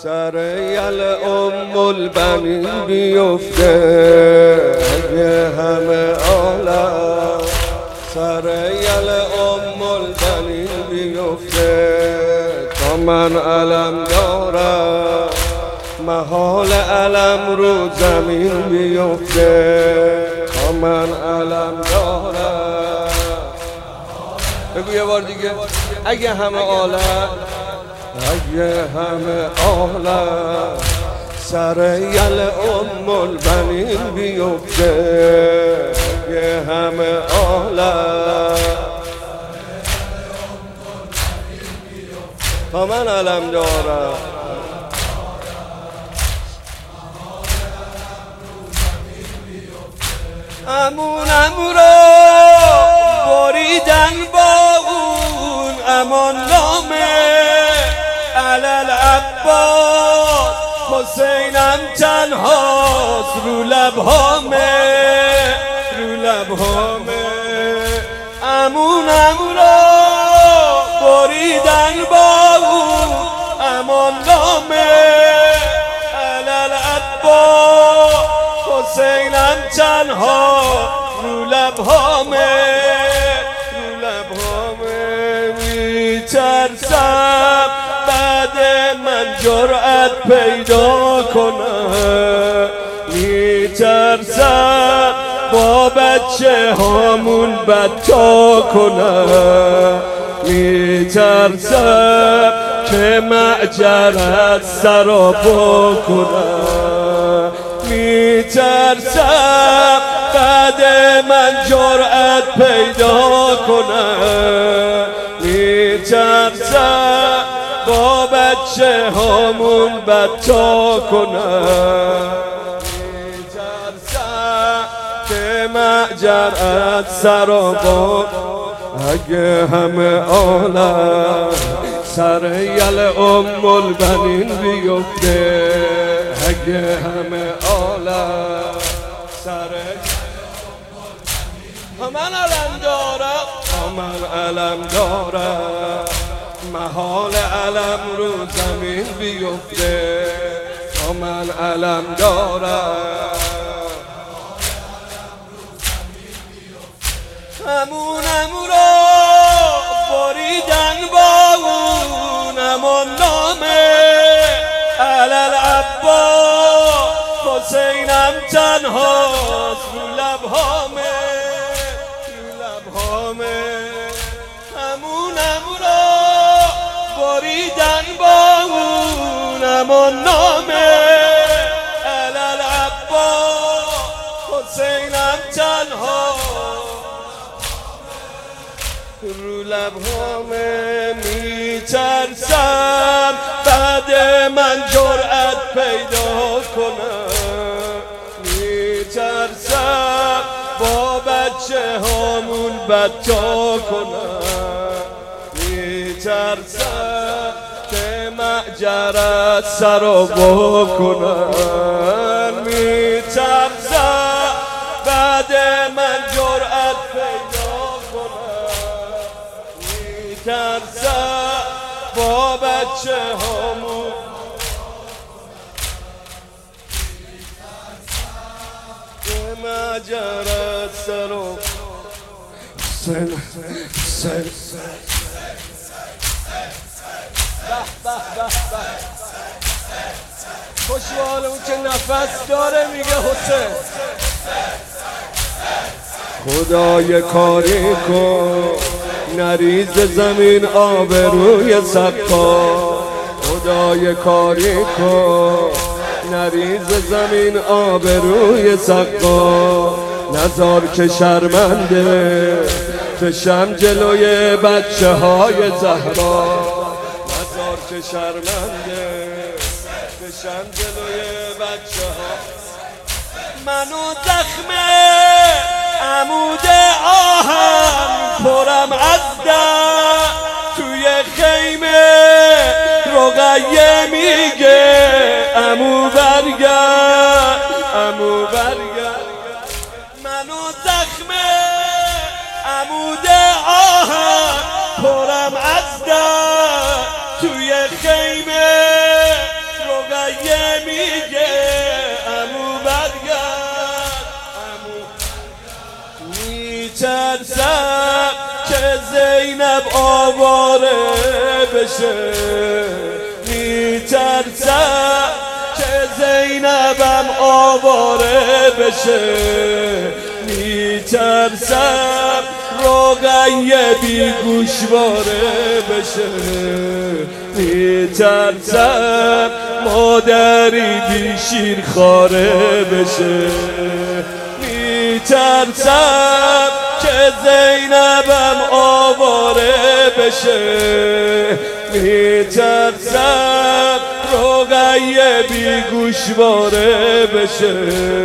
سر یل البنین بیفته اگه همه عالم سر یل البنین بیفته تا من علم دارم محال علم رو زمین بیفته تا من علم دارم. بگو یه بار دیگه. اگه همه عالم سر یل البنین بیفته اگه همه عالم تا من علم دارم امون را بریدن با اون امان نامه علل عباس حسینم تنهاست رو لبهامه امون را بریدن با اون امان نامه علل عباس حسینم تنها رو لبهامه میترسم بعد من جرأت پیدا کنم میترسم با بچه هامون بتا کنم میترسم که معجرت سرابا کنم میترسم بعد من جرأت پیدا کنم میترسم با بچه هامون بتا کنم میترسم که معجرت سرابا اگه همه عالم سر یل البنین بیفته اگه همه عالم سر من علم دارم محال علم رو زمین بیفته تا من علم دارم امونم را بریدن با اون امان نامه علل عباس حسینم تنهاست رو لبهامه امونم را بریدن با اون امان نامه علل عباس حسینم تنهاست رو لبهامه میترسم بعد من جرأت پیدا کنم میترسم با بچه هامون بتا کنم میترسم که معجرت سرابا کنم میترسم بعد من جرأت پیدا کنم میترسم با بچه هامون که معجرت سرابا خوشحال اون که نفس داره میگه حسین خدای کاری کن نریز زمین آبروی سقا خدای کاری کن نریز زمین آبروی سقا نزار که شرمنده بشم جلوی بچه های زهرا نزار که شرمنده بشم جلوی بچه ها منو زخم عمود آهم پرم از در توی خیمه رقیه میگه عمو برگرد منو زخم عمود آهم پرم از در توی خیمه دوباره بشه. میترسم که زینبم آواره بشه. میترسم روغی بی گوشواره بشه. میترسم مادری بی شیرخواره بشه. میترسم که زینبم آواره بشه. میترسم روغی بی گوشواره بشه.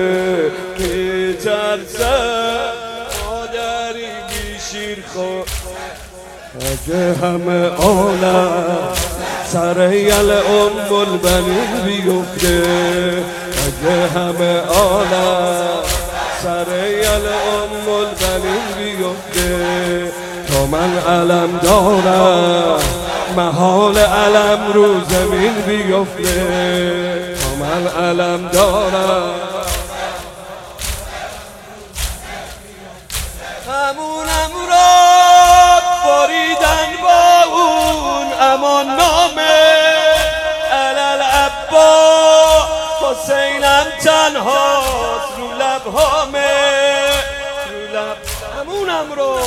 میترسم مادری بی شیرخواره. اگه همه عالم سر یل البنین بیفته، اگه همه عالم سر یل البنین بیفته، تا من علم دارم محال علم رو زمین بیفته. تا من علم دارم همونم را بریدن با اون امان نامه علل عبا. حسینم تنها رو لبهامه، رو لب همونم رو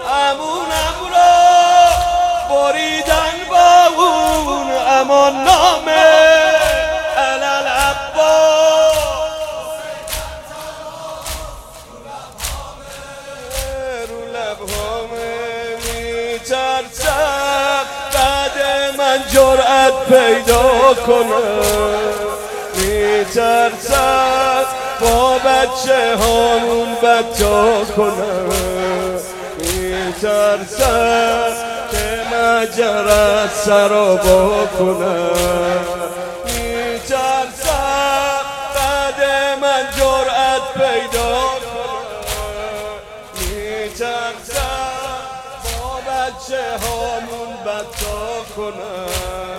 بریدن با اون امان نامه علل عبا. میترسم بعد من جرأت پیدا کنم. میترسم با بچه هامون بتا کنم. میترسم که مجرد سرابا کنم. میترسم بعد من جرأت پیدا کنم. میترسم بچه هامون بتا کنم.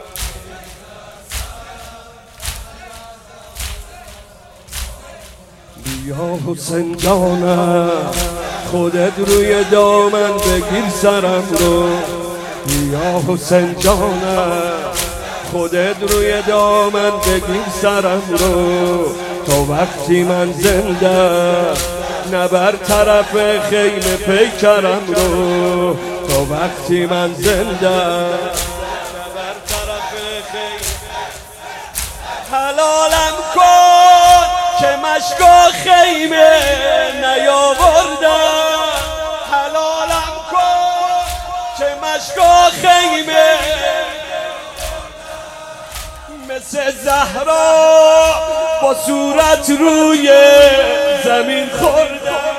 بیا حسین جانم خودت روی دامن بگیر سرم رو. بیا حسین جانم خودت روی دامن بگیر سرم رو. تا وقتی من زنده نبر طرف خیمه پیکرم رو. تا وقتی من زنده نبر طرف خیمه. حلالم کن که مشکا خیمه نیاوردم. حلالم کن که مشکا خیمه مثل زهرا با صورت روی زمین خوردم.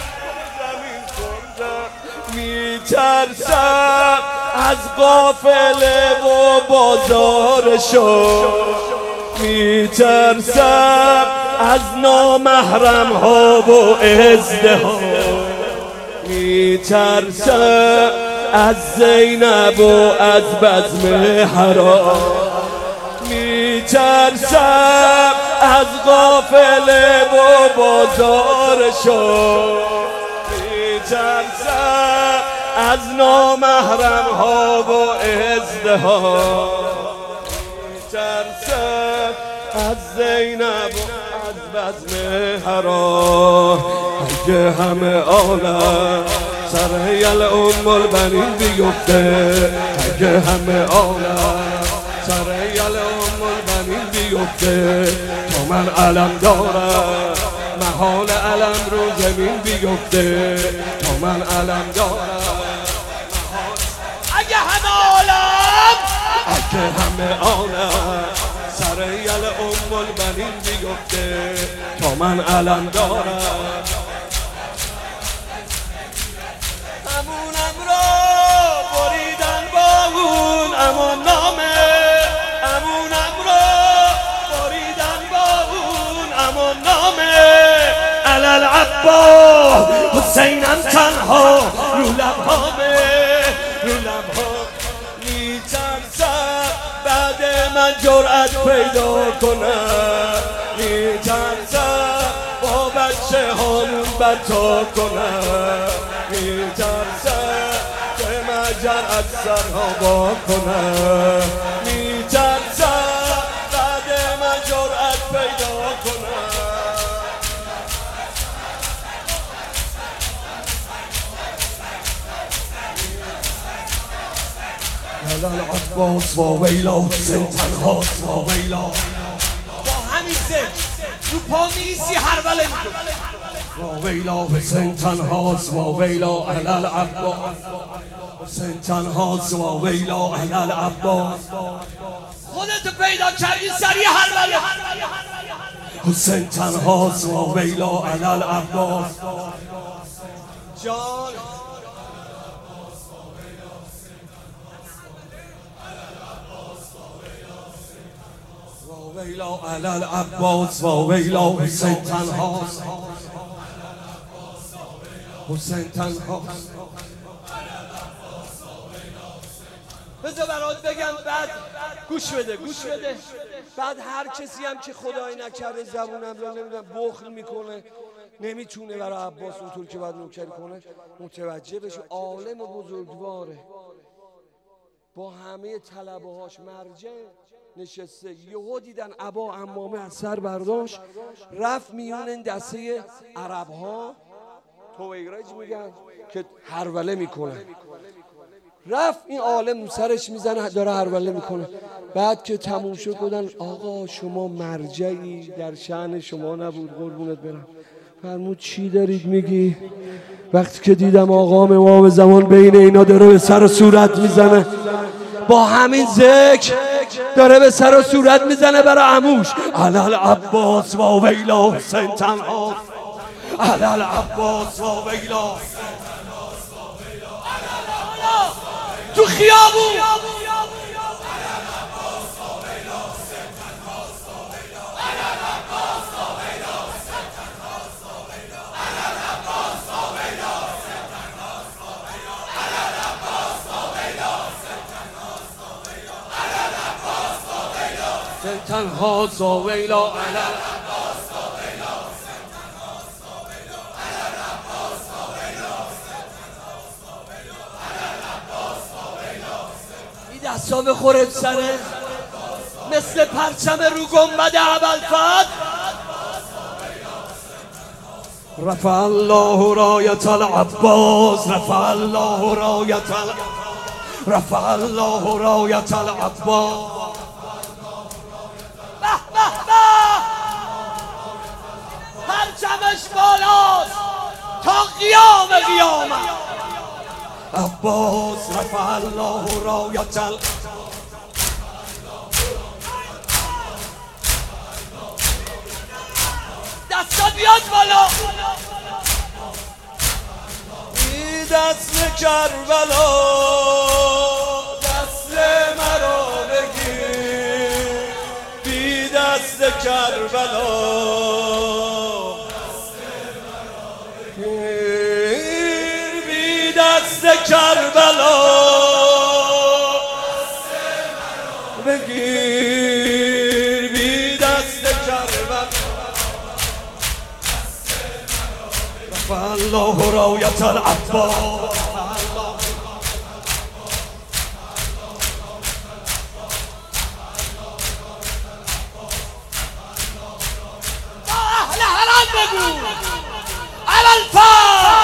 میترسم از قافله و بازارشو. میترسم از نامحرم ها و ازدهام. میترسم از زینب و از بزم حرام. میترسم از قافله و بازارشو. میترسم از نامحرم ها و ازدهام. میترسم از زینب و از بزم حرام. اگه همه عالم سر یل البنین بیفته، اگه همه عالم سر یل البنین بیفته، تا من علم دارم محال علم رو زمین بیفته. تا من علم دارم اگه همه عالم سر یل البنین بیفته، تا من علم دارم همونم را بریدن با اون امان نامه. همونم را بریدن با اون امان نامه علل عبا. حسینم تنها رو لبهامه، رو لبهام. میترسم بعد من جرأت پیدا کنم. میترسم با بچه هامون بتا کنم. میترسم که جرأت سرها با کنه، میترسم بعد من جرأت پیدا کنه. هلال عباس و ویلا حسین تنهاست و ویلا. با همین ذکر رو پا میسی هر وله میکنه. و ویلا حسین تنهاست و ویلا هلال عباس. حسین تنهاست و ویلا هلال عباس. خودتو پیدا کردی سریع هر وله. حسین تنهاست و ویلا هلال عباس. جان ویلا علال عباس و ویلا حسین تنهاست. حسین تنهاست. بذار برات بگم، بعد گوش بده بعد هر کسی هم که خدای نکرده زبونم رو نمیدونم بخل میکنه، نمیتونه برای عباس اونطور که باید نوکری کنه متوجه بشه. عالم بزرگواره با همه طلبهاش مرجع نشسته. یهو دیدن ابا عمامه از سر برداشت رفت میون این دسته عرب ها، تویگرج میگن که هروله میکنه. رفت این عالم سرش میزنه داره هروله میکنه. بعد که تموم شد گفتن آقا شما مرجعی، در شأن شما نبود قربونت برم. فرمود چی دارید میگی؟ وقتی که دیدم آقا امام زمان بین اینا داره به سر و صورت میزنه، با همین ذکر داره به سر و صورت میزنه برای عموش. علال عباس و ویلا حسین تنهاست. علال عباس و ویلا تو خیابون تنهاست و ویلا علال این دستا بخوره سره مثل پرچم رو گنبد ابوالفضل. رفع الله رایت العباس، رفع الله رایت رفع الله رایت العباس. پرچمش بالاست تا قیامت. عباس رفع الله رایت دستا بیاد بالا. ای دست کربلا دست مرا بگیر، بی دست کربلا بی دست کربلا بگیر، بی دست کربلا. رفع الله رایت العباس. اهل حرم بگو ابوالفضل.